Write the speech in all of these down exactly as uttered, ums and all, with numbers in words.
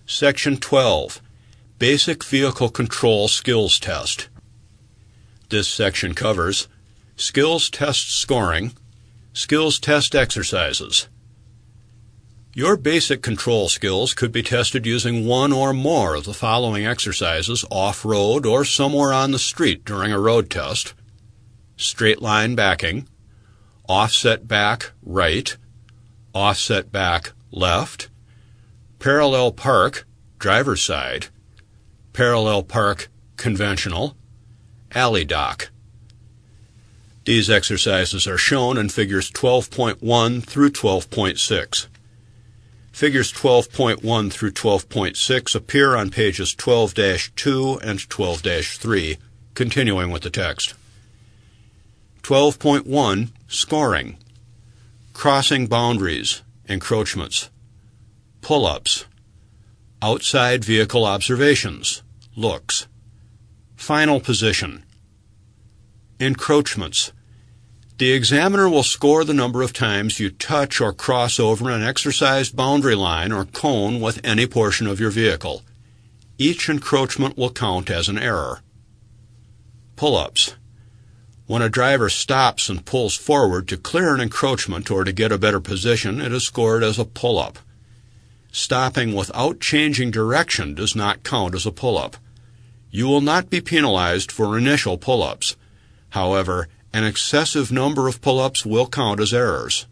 Section twelve. Basic Vehicle Control Skills Test. This section covers skills test scoring, skills test exercises. Your basic control skills could be tested using one or more of the following exercises off-road or somewhere on the street during a road test: straight line backing, offset back right, offset back left, parallel park driver's side, parallel park conventional, alley dock. These exercises are shown in Figures twelve point one through twelve point six. Figures twelve point one through twelve point six appear on pages twelve dash two and twelve dash three, continuing with the text. twelve point one. Scoring. Crossing boundaries, encroachments, pull-ups, outside vehicle observations, looks, final position, encroachments. The examiner will score the number of times you touch or cross over an exercised boundary line or cone with any portion of your vehicle. Each encroachment will count as an error. Pull-ups. When a driver stops and pulls forward to clear an encroachment or to get a better position, it is scored as a pull-up. Stopping without changing direction does not count as a pull-up. You will not be penalized for initial pull-ups. However, an excessive number of pull-ups will count as errors.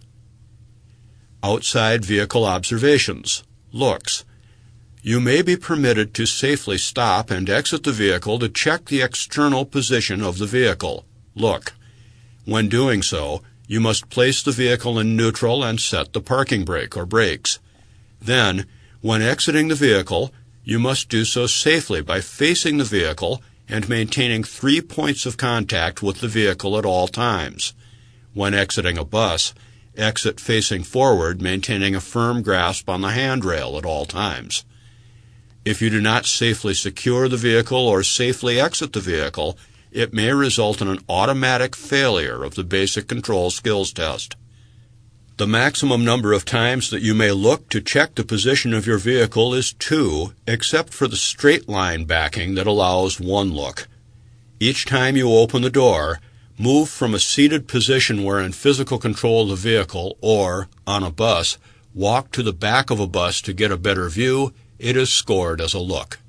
Outside vehicle observations, looks. You may be permitted to safely stop and exit the vehicle to check the external position of the vehicle. Look. When doing so, you must place the vehicle in neutral and set the parking brake or brakes. Then, when exiting the vehicle, you must do so safely by facing the vehicle and maintaining three points of contact with the vehicle at all times. When exiting a bus, exit facing forward, maintaining a firm grasp on the handrail at all times. If you do not safely secure the vehicle or safely exit the vehicle, it may result in an automatic failure of the basic control skills test. The maximum number of times that you may look to check the position of your vehicle is two, except for the straight line backing that allows one look. Each time you open the door, move from a seated position where in physical control of the vehicle or, on a bus, walk to the back of a bus to get a better view. It is scored as a look.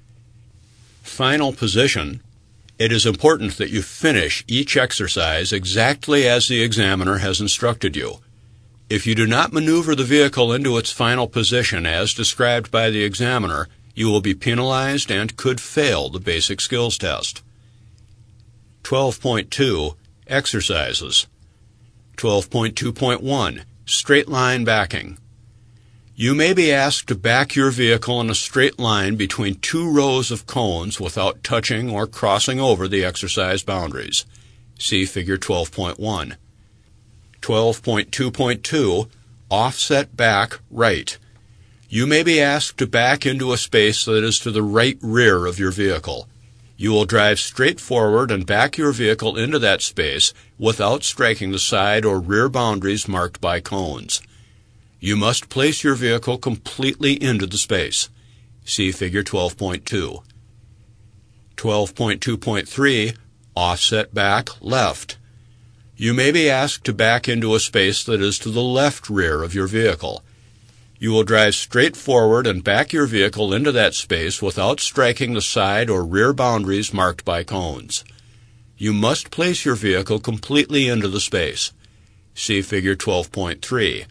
Final position. It is important that you finish each exercise exactly as the examiner has instructed you. If you do not maneuver the vehicle into its final position as described by the examiner, you will be penalized and could fail the basic skills test. twelve point two. Exercises. twelve point two point one. Straight line backing. You may be asked to back your vehicle in a straight line between two rows of cones without touching or crossing over the exercise boundaries. See Figure twelve point one. twelve point two point two. Offset back right. You may be asked to back into a space that is to the right rear of your vehicle. You will drive straight forward and back your vehicle into that space without striking the side or rear boundaries marked by cones. You must place your vehicle completely into the space. See Figure twelve point two. twelve point two point three. Offset back left. You may be asked to back into a space that is to the left rear of your vehicle. You will drive straight forward and back your vehicle into that space without striking the side or rear boundaries marked by cones. You must place your vehicle completely into the space. See Figure twelve point three.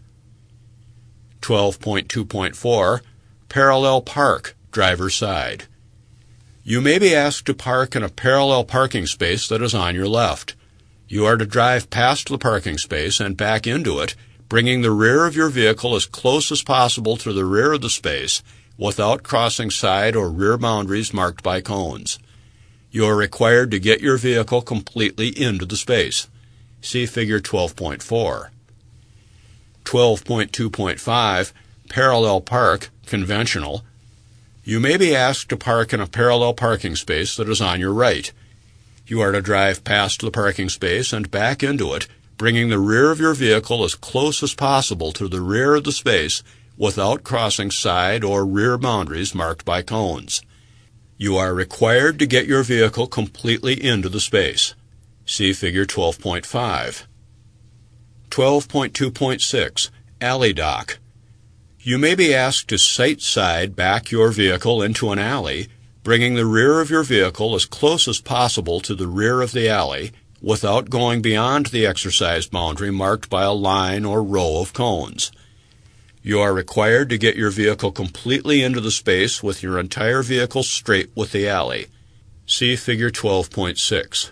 twelve point two point four. Parallel park, driver's side. You may be asked to park in a parallel parking space that is on your left. You are to drive past the parking space and back into it, bringing the rear of your vehicle as close as possible to the rear of the space without crossing side or rear boundaries marked by cones. You are required to get your vehicle completely into the space. See Figure twelve point four. twelve point two point five. Parallel park, conventional. You may be asked to park in a parallel parking space that is on your right. You are to drive past the parking space and back into it, bringing the rear of your vehicle as close as possible to the rear of the space without crossing side or rear boundaries marked by cones. You are required to get your vehicle completely into the space. See Figure twelve point five. twelve point two point six. Alley dock. You may be asked to sight side back your vehicle into an alley, bringing the rear of your vehicle as close as possible to the rear of the alley without going beyond the exercise boundary marked by a line or row of cones. You are required to get your vehicle completely into the space with your entire vehicle straight with the alley. See Figure twelve point six.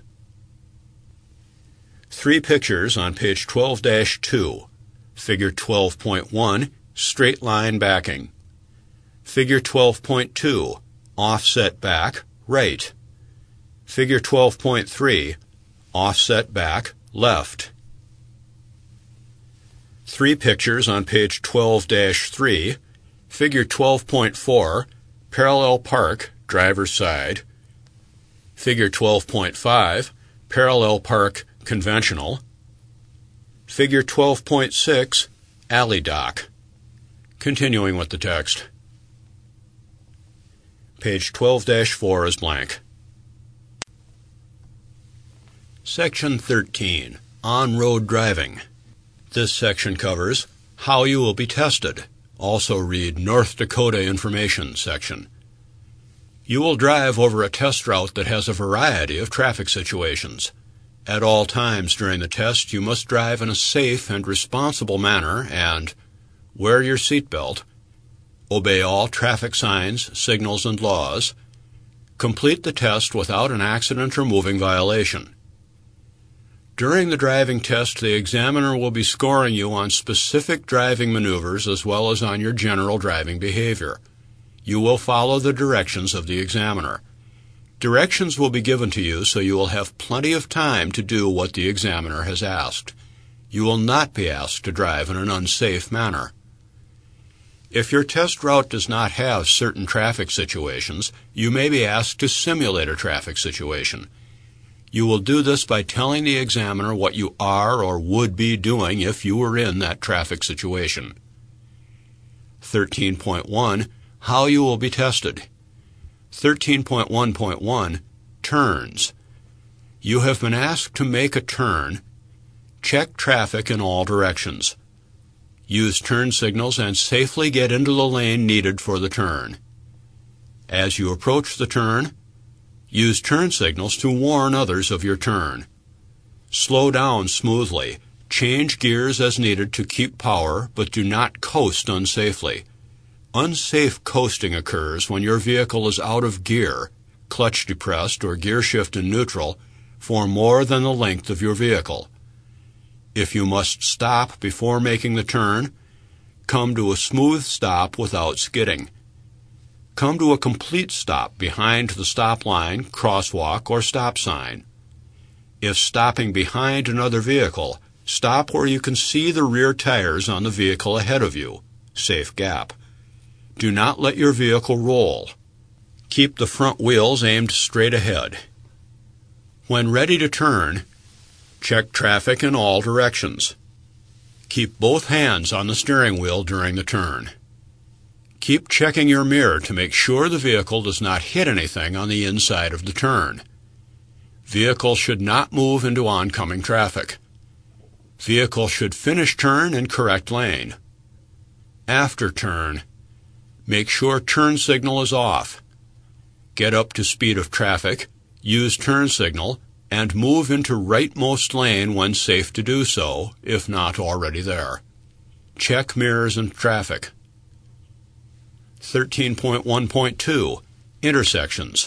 Three pictures on page twelve dash two. Figure twelve point one, straight line backing. Figure twelve point two, offset back, right. Figure twelve point three, offset back, left. Three pictures on page twelve dash three. Figure twelve point four, parallel park, driver's side. Figure twelve point five, parallel park, conventional. Figure twelve point six, alley dock. Continuing with the text. Page twelve dash four is blank. Section thirteen, On-Road Driving. This section covers how you will be tested. Also read North Dakota Information section. You will drive over a test route that has a variety of traffic situations. At all times during the test, you must drive in a safe and responsible manner and wear your seatbelt, obey all traffic signs, signals, and laws, complete the test without an accident or moving violation. During the driving test, the examiner will be scoring you on specific driving maneuvers as well as on your general driving behavior. You will follow the directions of the examiner. Directions will be given to you so you will have plenty of time to do what the examiner has asked. You will not be asked to drive in an unsafe manner. If your test route does not have certain traffic situations, you may be asked to simulate a traffic situation. You will do this by telling the examiner what you are or would be doing if you were in that traffic situation. thirteen point one. How you will be tested. thirteen point one point one, Turns. You have been asked to make a turn. Check traffic in all directions. Use turn signals and safely get into the lane needed for the turn. As you approach the turn, use turn signals to warn others of your turn. Slow down smoothly. Change gears as needed to keep power, but do not coast unsafely. Unsafe coasting occurs when your vehicle is out of gear, clutch depressed, or gear shift in neutral for more than the length of your vehicle. If you must stop before making the turn, come to a smooth stop without skidding. Come to a complete stop behind the stop line, crosswalk, or stop sign. If stopping behind another vehicle, stop where you can see the rear tires on the vehicle ahead of you. Safe gap. Do not let your vehicle roll. Keep the front wheels aimed straight ahead. When ready to turn, check traffic in all directions. Keep both hands on the steering wheel during the turn. Keep checking your mirror to make sure the vehicle does not hit anything on the inside of the turn. Vehicle should not move into oncoming traffic. Vehicle should finish turn in correct lane. After turn, make sure turn signal is off. Get up to speed of traffic, use turn signal, and move into rightmost lane when safe to do so, if not already there. Check mirrors and traffic. thirteen point one point two, Intersections.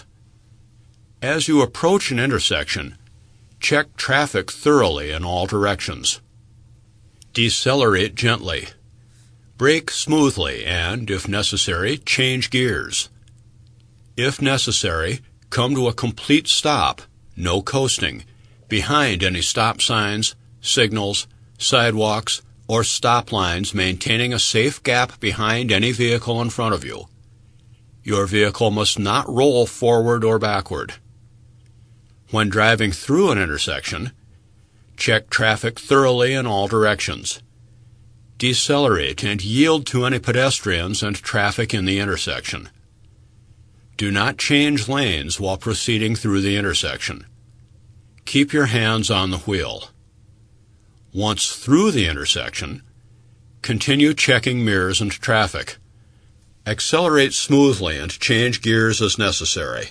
As you approach an intersection, check traffic thoroughly in all directions. Decelerate gently. Brake smoothly and, if necessary, change gears. If necessary, come to a complete stop, no coasting, behind any stop signs, signals, sidewalks, or stop lines, maintaining a safe gap behind any vehicle in front of you. Your vehicle must not roll forward or backward. When driving through an intersection, check traffic thoroughly in all directions. Decelerate and yield to any pedestrians and traffic in the intersection. Do not change lanes while proceeding through the intersection. Keep your hands on the wheel. Once through the intersection, continue checking mirrors and traffic. Accelerate smoothly and change gears as necessary.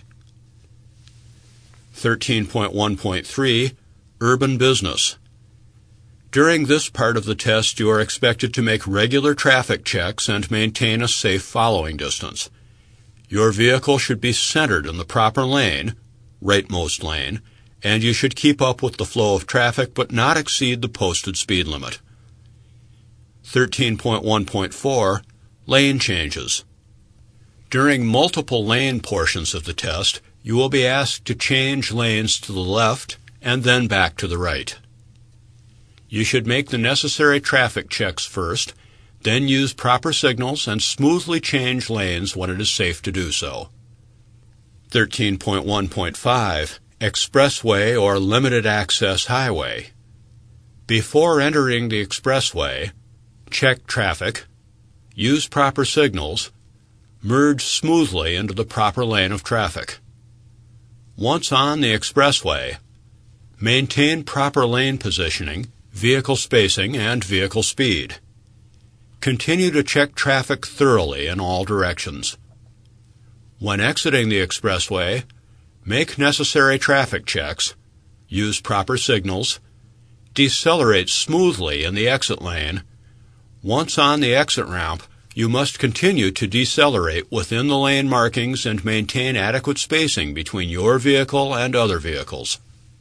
thirteen point one point three Urban Business. During this part of the test, you are expected to make regular traffic checks and maintain a safe following distance. Your vehicle should be centered in the proper lane, rightmost lane, and you should keep up with the flow of traffic but not exceed the posted speed limit. thirteen point one point four Lane Changes. During multiple lane portions of the test, you will be asked to change lanes to the left and then back to the right. You should make the necessary traffic checks first, then use proper signals and smoothly change lanes when it is safe to do so. thirteen point one point five Expressway or Limited Access Highway. Before entering the expressway, check traffic, use proper signals, merge smoothly into the proper lane of traffic. Once on the expressway, maintain proper lane positioning, vehicle spacing, and vehicle speed. Continue to check traffic thoroughly in all directions. When exiting the expressway, make necessary traffic checks, use proper signals, decelerate smoothly in the exit lane. Once on the exit ramp, you must continue to decelerate within the lane markings and maintain adequate spacing between your vehicle and other vehicles.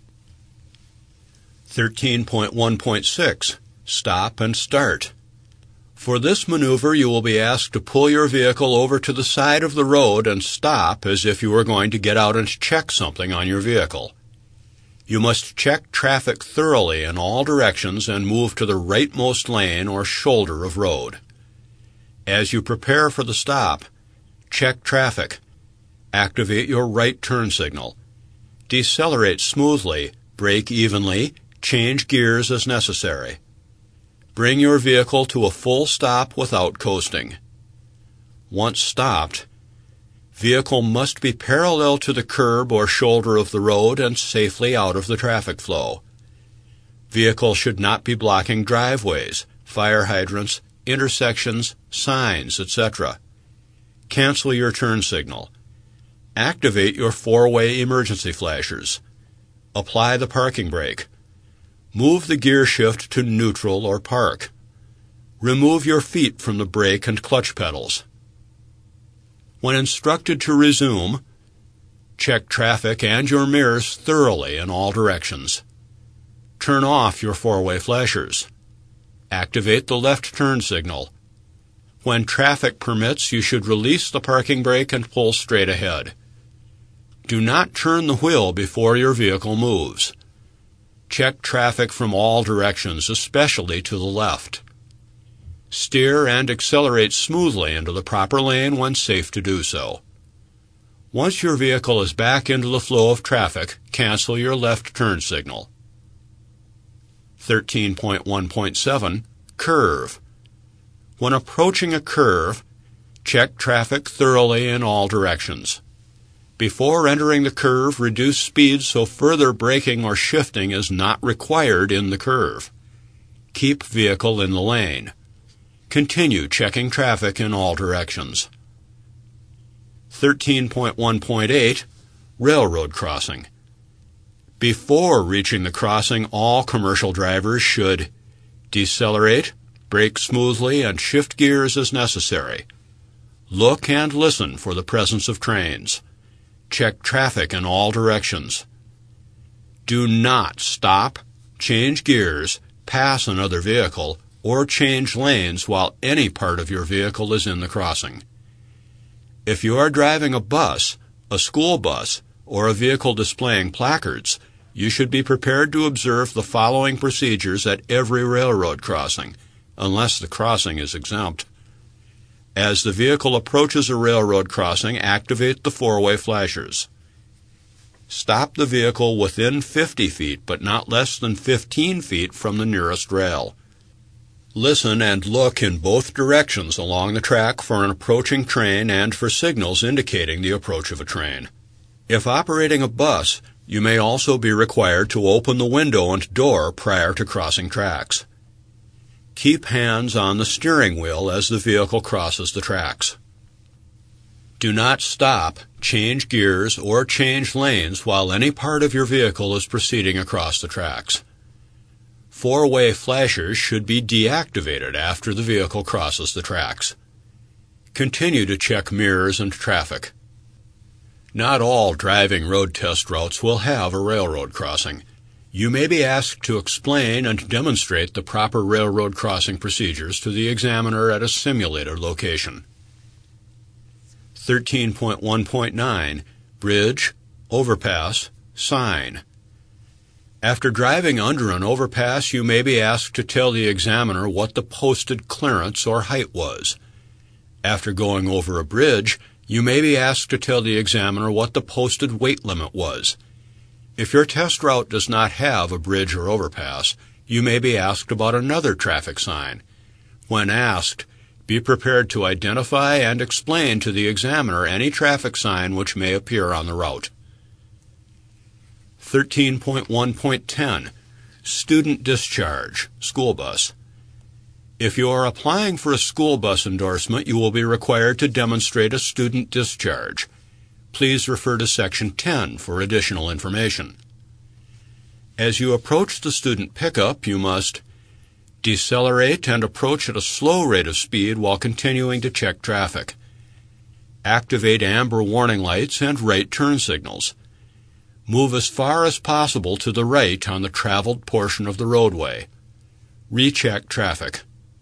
thirteen point one point six Stop and Start. For this maneuver, you will be asked to pull your vehicle over to the side of the road and stop as if you were going to get out and check something on your vehicle. You must check traffic thoroughly in all directions and move to the rightmost lane or shoulder of road. As you prepare for the stop, check traffic. Activate your right turn signal. Decelerate smoothly, brake evenly, change gears as necessary. Bring your vehicle to a full stop without coasting. Once stopped, vehicle must be parallel to the curb or shoulder of the road and safely out of the traffic flow. Vehicle should not be blocking driveways, fire hydrants, intersections, signs, et cetera. Cancel your turn signal. Activate your four-way emergency flashers. Apply the parking brake. Move the gear shift to neutral or park. Remove your feet from the brake and clutch pedals. When instructed to resume, check traffic and your mirrors thoroughly in all directions. Turn off your four-way flashers. Activate the left turn signal. When traffic permits, you should release the parking brake and pull straight ahead. Do not turn the wheel before your vehicle moves. Check traffic from all directions, especially to the left. Steer and accelerate smoothly into the proper lane when safe to do so. Once your vehicle is back into the flow of traffic, cancel your left turn signal. thirteen point one point seven Curve. When approaching a curve, check traffic thoroughly in all directions. Before entering the curve, reduce speed so further braking or shifting is not required in the curve. Keep vehicle in the lane. Continue checking traffic in all directions. thirteen point one point eight Railroad Crossing. Before reaching the crossing, all commercial drivers should decelerate, brake smoothly, and shift gears as necessary. Look and listen for the presence of trains. Check traffic in all directions. Do not stop, change gears, pass another vehicle, or change lanes while any part of your vehicle is in the crossing. If you are driving a bus, a school bus, or a vehicle displaying placards, you should be prepared to observe the following procedures at every railroad crossing, unless the crossing is exempt. As the vehicle approaches a railroad crossing, activate the four-way flashers. Stop the vehicle within fifty feet, but not less than fifteen feet from the nearest rail. Listen and look in both directions along the track for an approaching train and for signals indicating the approach of a train. If operating a bus, you may also be required to open the window and door prior to crossing tracks. Keep hands on the steering wheel as the vehicle crosses the tracks. Do not stop, change gears, or change lanes while any part of your vehicle is proceeding across the tracks. Four-way flashers should be deactivated after the vehicle crosses the tracks. Continue to check mirrors and traffic. Not all driving road test routes will have a railroad crossing. You may be asked to explain and demonstrate the proper railroad crossing procedures to the examiner at a simulated location. thirteen point one point nine Bridge, Overpass, Sign. After driving under an overpass, you may be asked to tell the examiner what the posted clearance or height was. After going over a bridge, you may be asked to tell the examiner what the posted weight limit was. If your test route does not have a bridge or overpass, you may be asked about another traffic sign. When asked, be prepared to identify and explain to the examiner any traffic sign which may appear on the route. thirteen point one point ten Student Discharge, School Bus. If you are applying for a school bus endorsement, you will be required to demonstrate a student discharge. Please refer to Section ten for additional information. As you approach the student pickup, you must decelerate and approach at a slow rate of speed while continuing to check traffic. Activate amber warning lights and right turn signals. Move as far as possible to the right on the traveled portion of the roadway. Recheck traffic.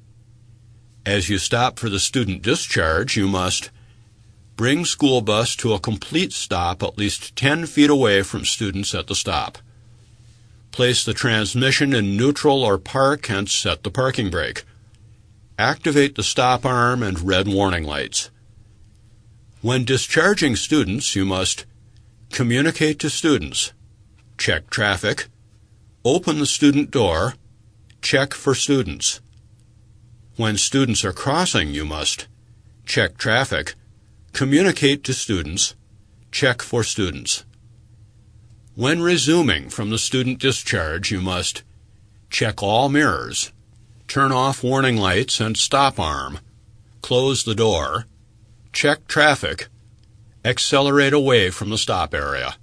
As you stop for the student discharge, you must bring school bus to a complete stop at least ten feet away from students at the stop. Place the transmission in neutral or park and set the parking brake. Activate the stop arm and red warning lights. When discharging students, you must communicate to students, check traffic, open the student door, check for students. When students are crossing, you must check traffic, communicate to students, check for students. When resuming from the student discharge, you must check all mirrors, turn off warning lights and stop arm, close the door, check traffic, accelerate away from the stop area.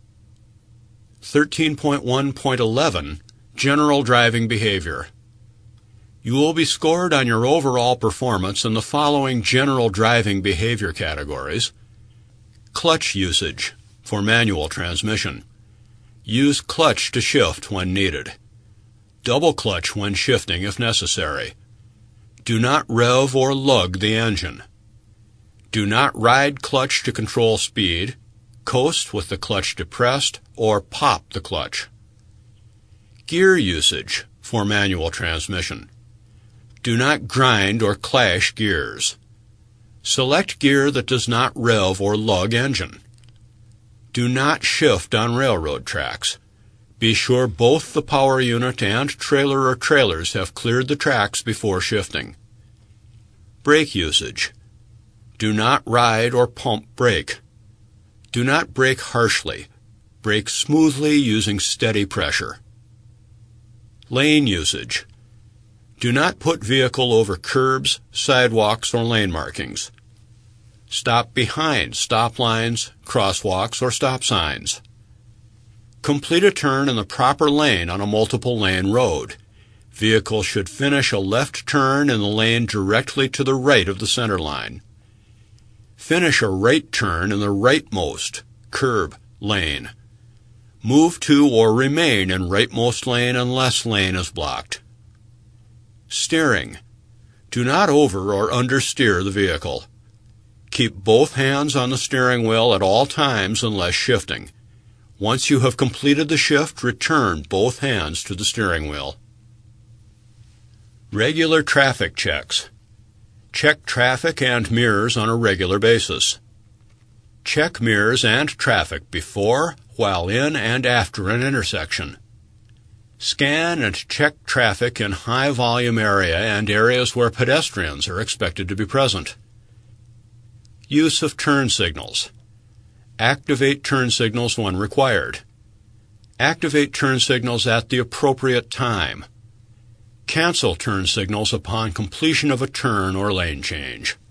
thirteen point one point eleven General Driving Behavior. You will be scored on your overall performance in the following general driving behavior categories. Clutch usage for manual transmission. Use clutch to shift when needed. Double clutch when shifting if necessary. Do not rev or lug the engine. Do not ride clutch to control speed, coast with the clutch depressed, or pop the clutch. Gear usage for manual transmission. Do not grind or clash gears. Select gear that does not rev or lug engine. Do not shift on railroad tracks. Be sure both the power unit and trailer or trailers have cleared the tracks before shifting. Brake usage. Do not ride or pump brake. Do not brake harshly. Brake smoothly using steady pressure. Lane usage. Do not put vehicle over curbs, sidewalks, or lane markings. Stop behind stop lines, crosswalks, or stop signs. Complete a turn in the proper lane on a multiple-lane road. Vehicle should finish a left turn in the lane directly to the right of the center line. Finish a right turn in the rightmost curb lane. Move to or remain in rightmost lane unless lane is blocked. Steering. Do not over or understeer the vehicle. Keep both hands on the steering wheel at all times unless shifting. Once you have completed the shift, return both hands to the steering wheel. Regular traffic checks. Check traffic and mirrors on a regular basis. Check mirrors and traffic before, while in, and after an intersection. Scan and check traffic in high-volume area and areas where pedestrians are expected to be present. Use of turn signals. Activate turn signals when required. Activate turn signals at the appropriate time. Cancel turn signals upon completion of a turn or lane change.